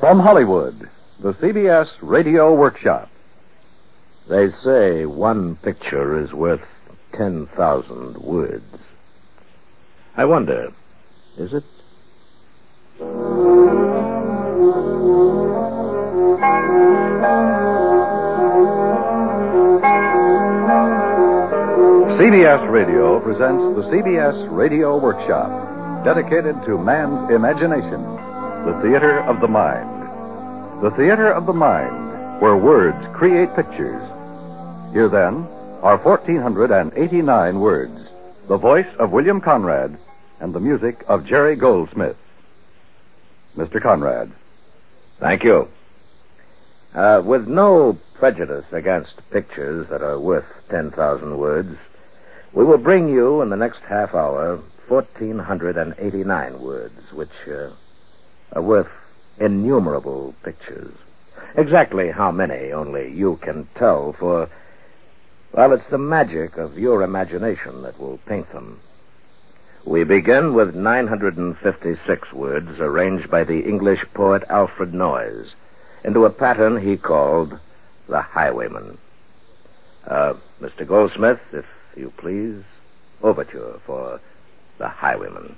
From Hollywood, the CBS Radio Workshop. They say one picture is worth 10,000 words. I wonder, is it? CBS Radio presents the CBS Radio Workshop, dedicated to man's imagination, the theater of the mind. The theater of the mind, where words create pictures. Here, then, are 1,489 words, the voice of William Conrad, and the music of Jerry Goldsmith. Mr. Conrad. Thank you. With no prejudice against pictures that are worth 10,000 words, we will bring you in the next half hour 1,489 words, which are worth innumerable pictures. Exactly how many only you can tell, for, well, it's the magic of your imagination that will paint them. We begin with 956 words arranged by the English poet Alfred Noyes into a pattern he called The Highwayman. Mr. Goldsmith, if you please, overture for The Highwayman.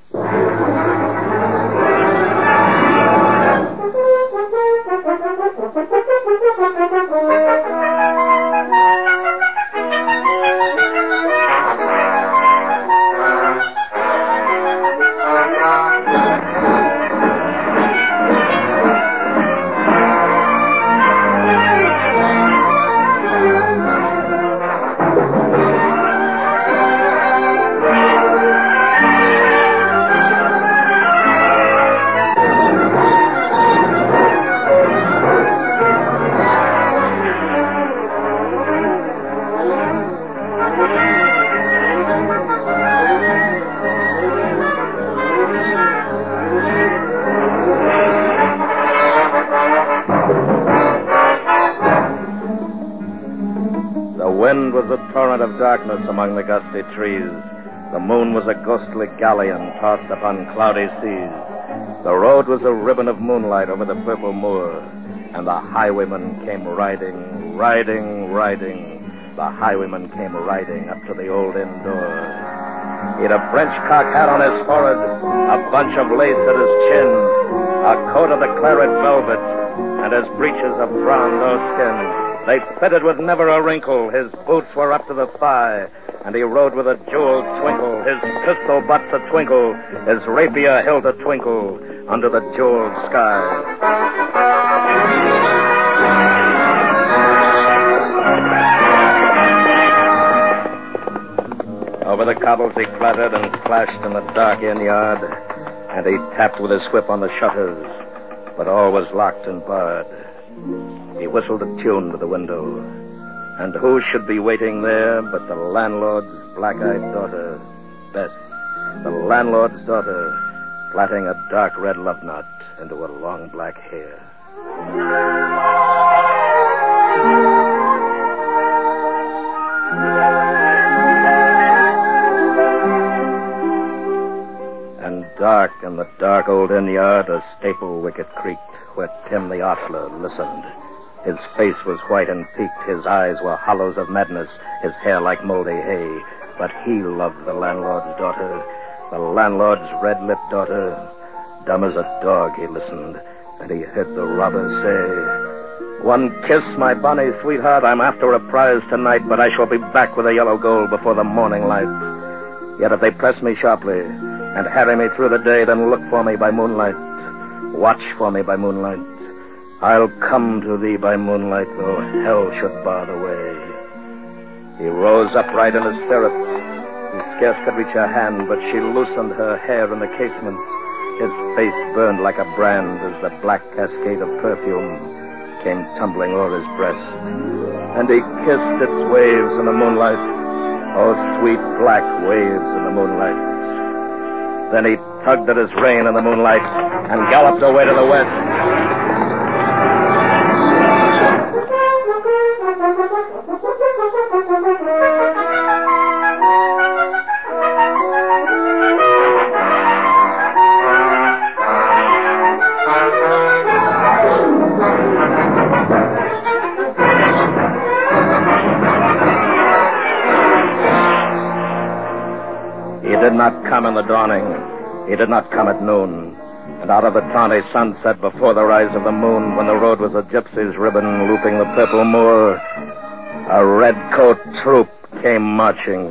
The wind was a torrent of darkness among the gusty trees. The moon was a ghostly galleon tossed upon cloudy seas. The road was a ribbon of moonlight over the purple moor. And the highwayman came riding, riding, riding. The highwayman came riding up to the old inn door. He'd a French cocked hat on his forehead, a bunch of lace at his chin, a coat of the claret velvet, and his breeches of brown doeskin. They fitted with never a wrinkle. His boots were up to the thigh, and he rode with a jeweled twinkle. His pistol butts a twinkle, his rapier hilt a twinkle under the jeweled sky. Over the cobbles he clattered and clashed in the dark inn yard, and he tapped with his whip on the shutters, but all was locked and barred. He whistled a tune to the window, and who should be waiting there but the landlord's black-eyed daughter, Bess, the landlord's daughter, plaiting a dark red love knot into her long black hair. And dark in the dark old inn yard, a staple wicket creaked where Tim the ostler listened. His face was white and peaked, his eyes were hollows of madness, his hair like moldy hay. But he loved the landlord's daughter, the landlord's red-lipped daughter. Dumb as a dog he listened, and he heard the robber say, "One kiss, my bonny sweetheart, I'm after a prize tonight, but I shall be back with the yellow gold before the morning light. Yet if they press me sharply and harry me through the day, then look for me by moonlight, watch for me by moonlight. I'll come to thee by moonlight, though hell should bar the way." He rose upright in his stirrups. He scarce could reach her hand, but she loosened her hair in the casement. His face burned like a brand as the black cascade of perfume came tumbling o'er his breast. And he kissed its waves in the moonlight, oh, sweet black waves in the moonlight. Then he tugged at his rein in the moonlight and galloped away to the west. not come in the dawning. He did not come at noon. And out of the tawny sunset before the rise of the moon, when the road was a gypsy's ribbon looping the purple moor, a red-coat troop came marching.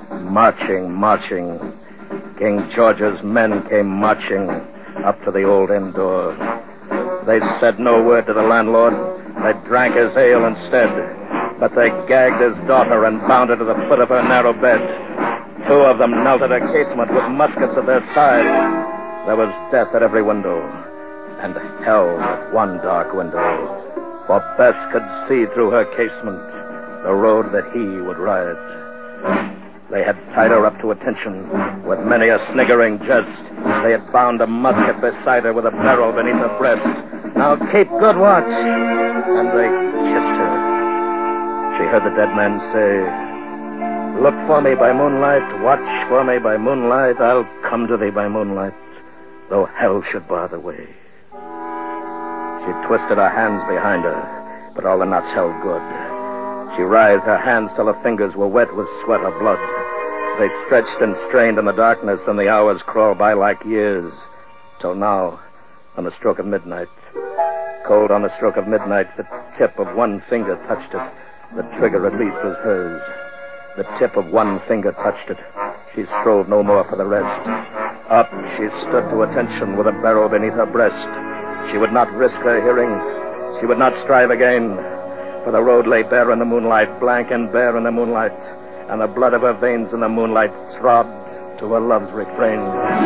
King George's men came marching up to the old inn door. They said no word to the landlord. They drank his ale instead. But they gagged his daughter and bound her to the foot of her narrow bed. Two of them knelt at her casement with muskets at their side. There was death at every window, and hell at one dark window. For Bess could see through her casement the road that he would ride. They had tied her up to attention with many a sniggering jest. They had bound a musket beside her with a barrel beneath her breast. Now keep good watch. And they kissed her. She heard the dead man say, look for me by moonlight, watch for me by moonlight, I'll come to thee by moonlight, though hell should bar the way. She twisted her hands behind her, but all the knots held good. She writhed her hands till her fingers were wet with sweat or blood. They stretched and strained in the darkness, and the hours crawled by like years, till now, on the stroke of midnight. Cold on the stroke of midnight, the tip of one finger touched it. The trigger, at least, was hers. The tip of one finger touched it. She strove no more for the rest. Up, she stood to attention with a barrel beneath her breast. She would not risk her hearing. She would not strive again. For the road lay bare in the moonlight, blank and bare in the moonlight, and the blood of her veins in the moonlight throbbed to her love's refrain.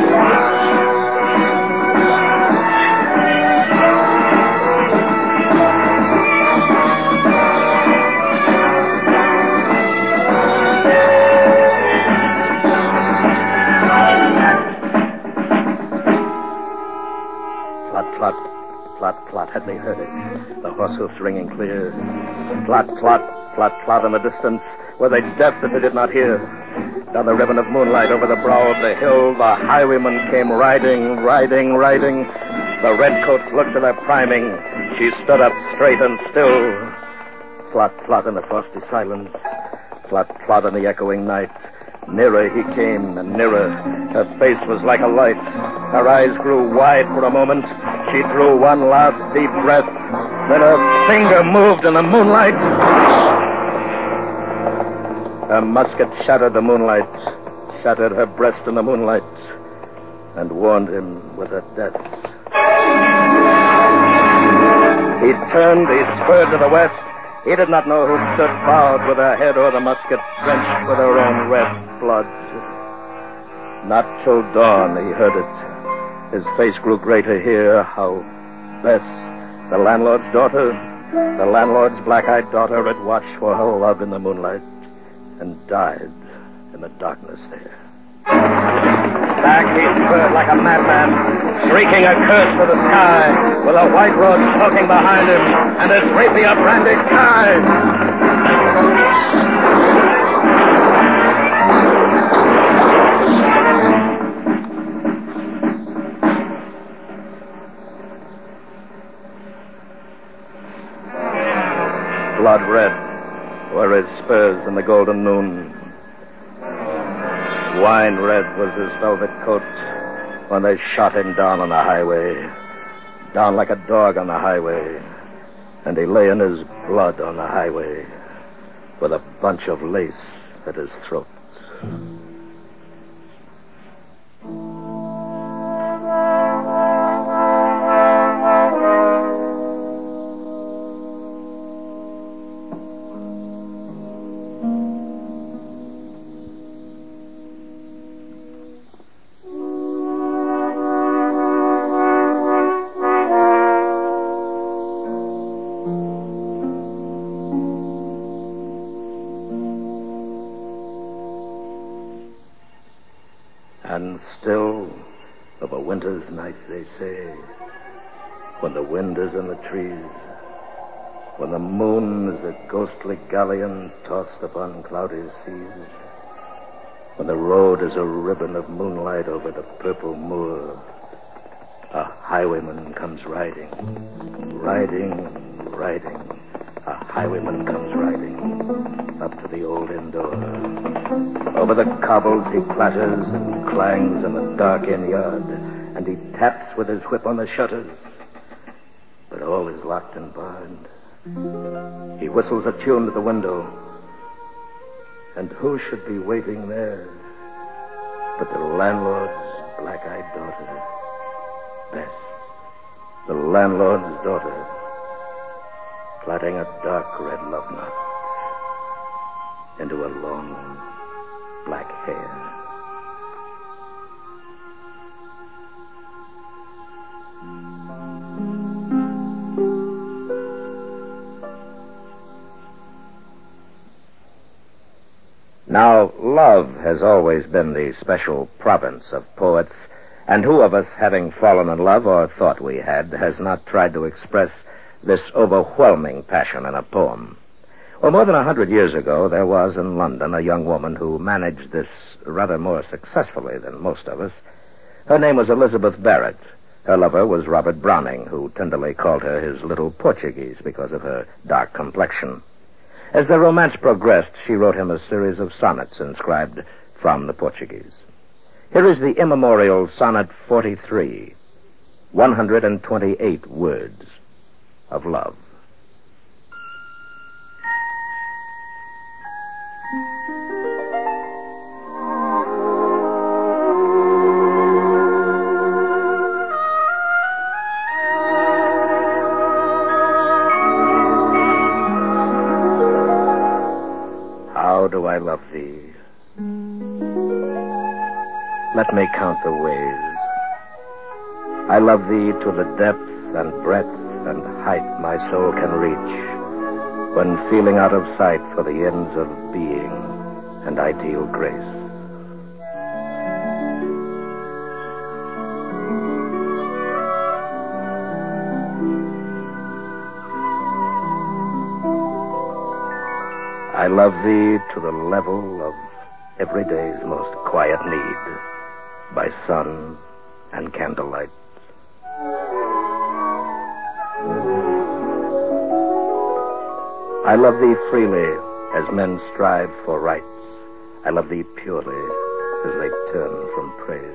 Clot, clot, clot, had they heard it? The horse hoofs ringing clear. Clot, clot, clot, clot in the distance. Were they deaf that they did not hear? Down the ribbon of moonlight over the brow of the hill, the highwayman came riding. The redcoats looked to their priming. She stood up straight and still. Clot, clot in the frosty silence. Clot, clot in the echoing night. Nearer he came, and nearer. Her face was like a light. Her eyes grew wide for a moment. She drew one last deep breath. Then her finger moved in the moonlight. Her musket shattered the moonlight, shattered her breast in the moonlight, and warned him with her death. He turned, he spurred to the west. He did not know who stood bowed with her head o'er the musket, drenched with her own red blood. Not till dawn he heard it. His face grew gray to hear how Bess, the landlord's daughter, the landlord's black-eyed daughter, had watched for her love in the moonlight and died in the darkness there. Back he spurred like a madman, shrieking a curse to the sky, with a white road smoking behind him and his rapier brandished high. Blood red were his spurs in the golden noon. Wine red was his velvet coat when they shot him down on the highway, down like a dog on the highway, and he lay in his blood on the highway with a bunch of lace at his throat. And still, of a winter's night, they say, when the wind is in the trees, when the moon is a ghostly galleon tossed upon cloudy seas, when the road is a ribbon of moonlight over the purple moor, a highwayman comes riding, a highwayman comes riding. up to the old inn door. Over the cobbles he clatters and clangs in the dark inn yard, and he taps with his whip on the shutters. But all is locked and barred. He whistles a tune to the window, and who should be waiting there but the landlord's black-eyed daughter, Bess, the landlord's daughter, plaiting a dark red love knot into her long black hair. Now, love has always been the special province of poets, and who of us, having fallen in love, or thought we had, has not tried to express this overwhelming passion in a poem? Well, more than 100 years ago, there was in London a young woman who managed this rather more successfully than most of us. Her name was Elizabeth Barrett. Her lover was Robert Browning, who tenderly called her his little Portuguese because of her dark complexion. As their romance progressed, she wrote him a series of sonnets inscribed From the Portuguese. Here is the immemorial Sonnet 43, 128 words of love. How do I love thee? Let me count the ways. I love thee to the depth and breadth and height my soul can reach, when feeling out of sight for the ends of being and ideal grace. I love thee to the level of every day's most quiet need, by sun and candlelight. I love thee freely as men strive for rights. I love thee purely as they turn from praise.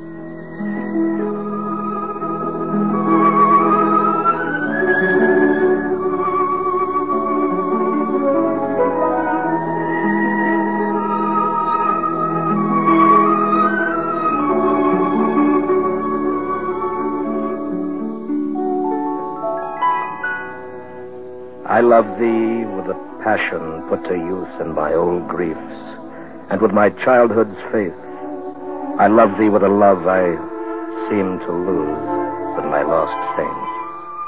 I love thee with a passion put to use in my old griefs, and with my childhood's faith. I love thee with a love I seem to lose with my lost saints.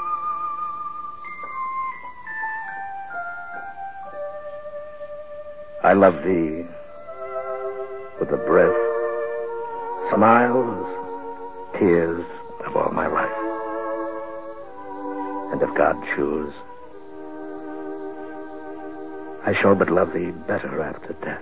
I love thee with the breath, smiles, tears of all my life. And if God choose, I shall but love thee better after death.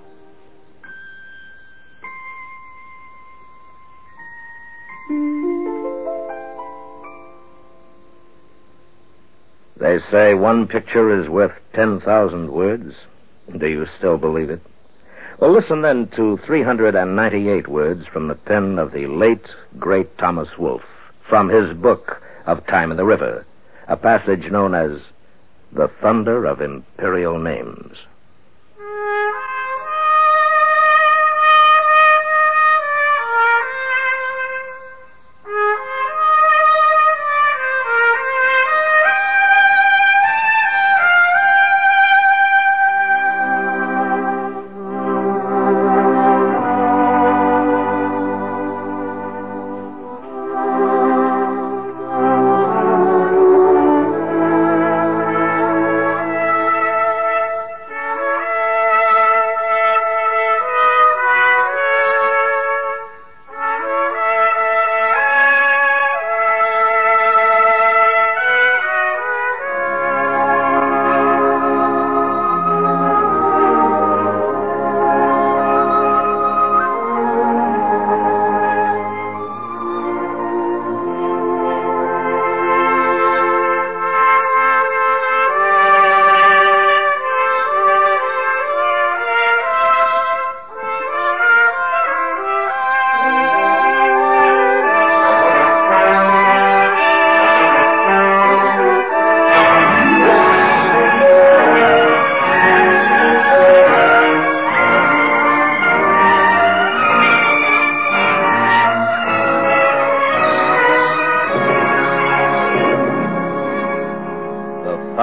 They say one picture is worth 10,000 words. Do you still believe it? Well, listen then to 398 words from the pen of the late, great Thomas Wolfe, from his book of Time in the River, a passage known as The Thunder of Imperial Names.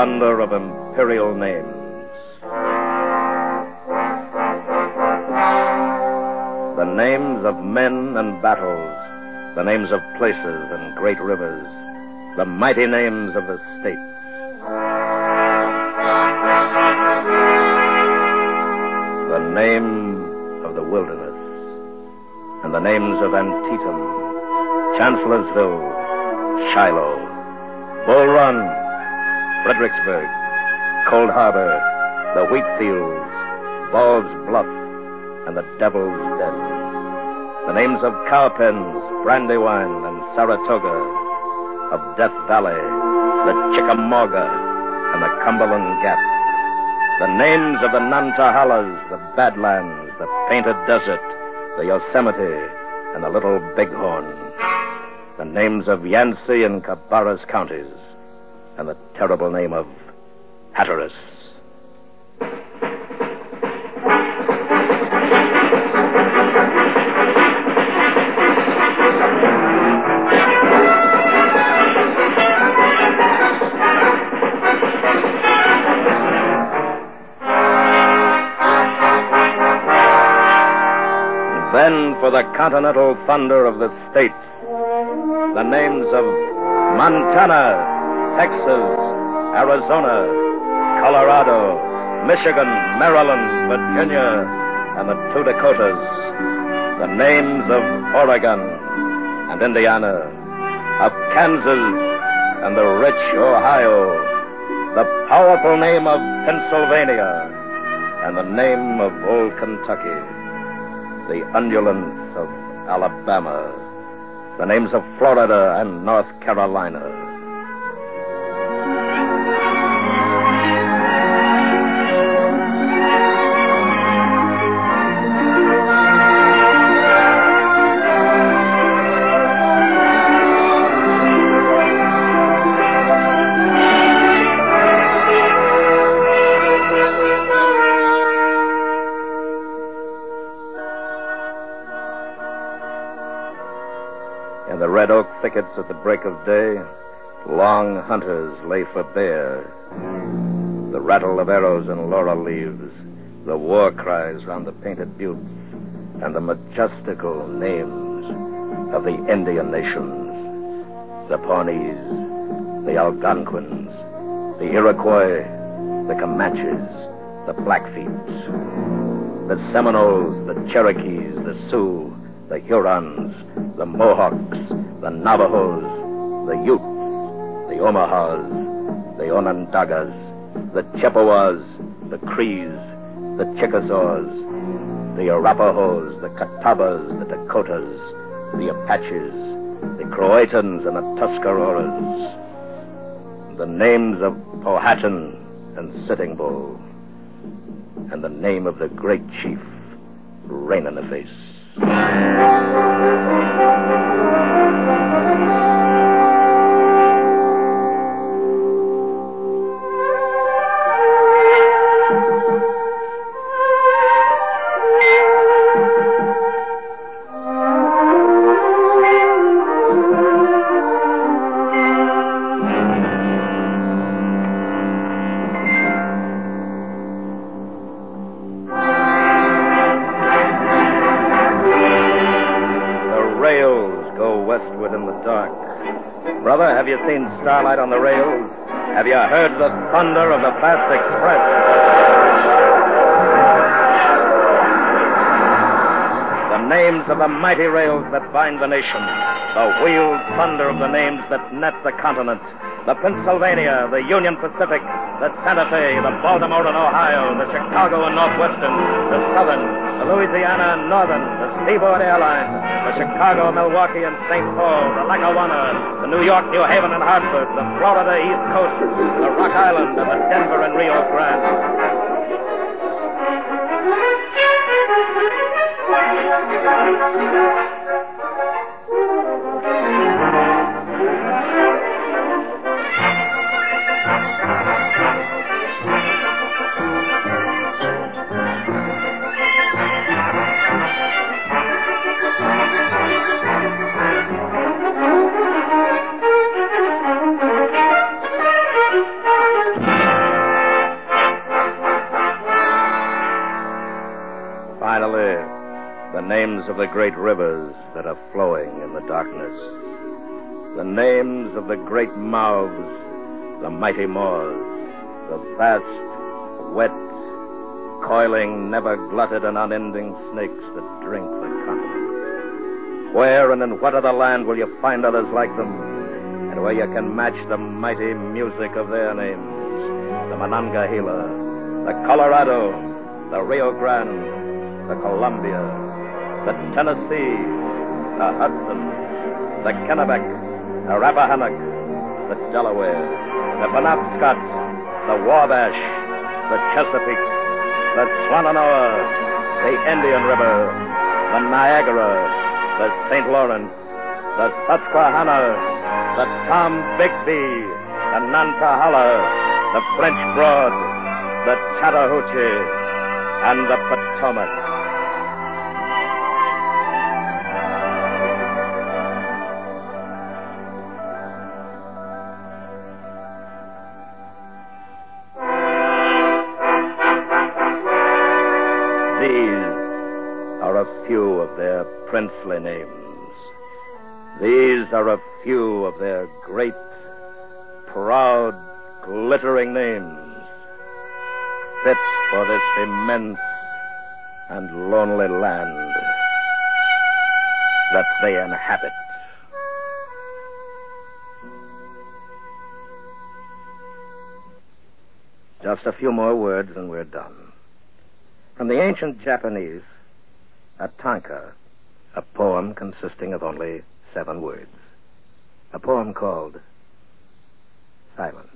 thunder of imperial names. The names of men and battles, the names of places and great rivers, the mighty names of the states. The name of the wilderness, and the names of Antietam, Chancellorsville, Shiloh, Bull Run, Fredericksburg, Cold Harbor, the wheat fields, Ball's Bluff, and the Devil's Den. The names of Cowpens, Brandywine, and Saratoga, of Death Valley, the Chickamauga, and the Cumberland Gap. The names of the Nantahalas, the Badlands, the Painted Desert, the Yosemite, and the Little Bighorn. The names of Yancey and Cabarrus counties, and the terrible name of Hatteras. Then for the continental thunder of the states, the names of Montana, Texas, Arizona, Colorado, Michigan, Maryland, Virginia, and the two Dakotas. The names of Oregon and Indiana, of Kansas and the rich Ohio, the powerful name of Pennsylvania, and the name of old Kentucky. The undulance of Alabama, the names of Florida and North Carolina. In the red oak thickets at the break of day, long hunters lay for bear. The rattle of arrows and laurel leaves, the war cries round the painted buttes, and the majestical names of the Indian nations. The Pawnees, the Algonquins, the Iroquois, the Comanches, the Blackfeet, the Seminoles, the Cherokees, the Sioux, the Hurons, the Mohawks, the Navajos, the Utes, the Omahas, the Onondagas, the Chippewas, the Crees, the Chickasaws, the Arapahoes, the Catawbas, the Dakotas, the Apaches, the Croatans, and the Tuscaroras. The names of Powhatan and Sitting Bull, and the name of the great chief, Rain in the Face. Brother, have you seen starlight on the rails? Have you heard the thunder of the fast express? The names of the mighty rails that bind the nation. The wheeled thunder of the names that net the continent. The Pennsylvania, the Union Pacific, the Santa Fe, the Baltimore and Ohio, the Chicago and Northwestern, the Southern, the Louisiana and Northern, the Seaboard Airlines, the Chicago, Milwaukee, and St. Paul, the Lackawanna, the New York, New Haven, and Hartford, the Florida East Coast, the Rock Island, and the Denver and Rio Grande. names of the great rivers that are flowing in the darkness. The names of the great mouths, the mighty maws, the vast, wet, coiling, never glutted and unending snakes that drink the continent. Where and in what other land will you find others like them, and where you can match the mighty music of their names? The Monongahela, the Colorado, the Rio Grande, the Columbia, the Tennessee, the Hudson, the Kennebec, the Rappahannock, the Delaware, the Penobscot, the Wabash, the Chesapeake, the Swannanoa, the Indian River, the Niagara, the St. Lawrence, the Susquehanna, the Tombigbee, the Nantahala, the French Broad, the Chattahoochee, and the Potomac. These are a few of their princely names. These are a few of their great, proud, glittering names, fit for this immense and lonely land that they inhabit. Just a few more words and we're done. From the ancient Japanese, a tanka, a poem consisting of only 7 words. A poem called Silence.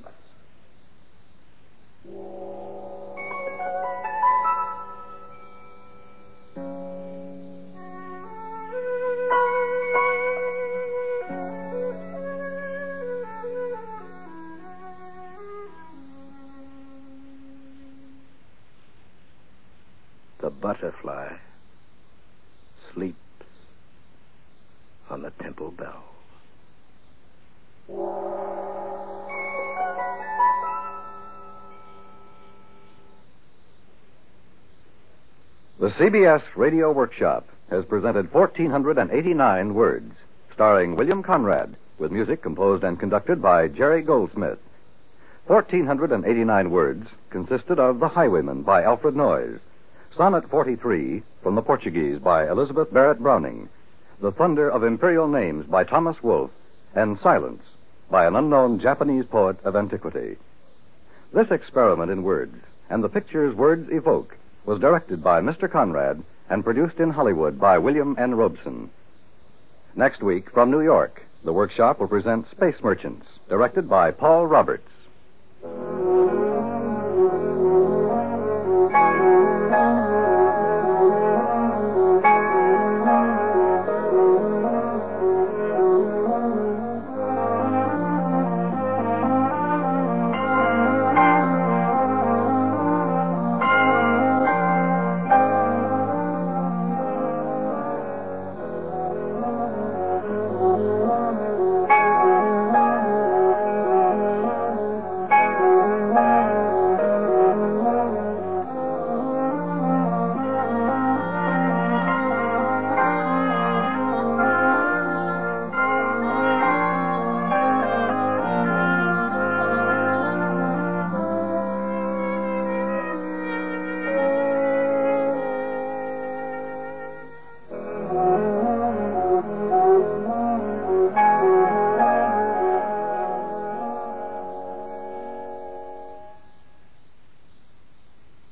The butterfly sleeps on the temple bell. The CBS Radio Workshop has presented 1,489 Words, starring William Conrad, with music composed and conducted by Jerry Goldsmith. 1,489 Words consisted of The Highwayman by Alfred Noyes, Sonnet 43 from the Portuguese by Elizabeth Barrett Browning, The Thunder of Imperial Names by Thomas Wolfe, and Silence by an unknown Japanese poet of antiquity. This experiment in words, and the pictures words evoke, was directed by Mr. Conrad and produced in Hollywood by William N. Robeson. Next week, from New York, the workshop will present Space Merchants, directed by Paul Roberts.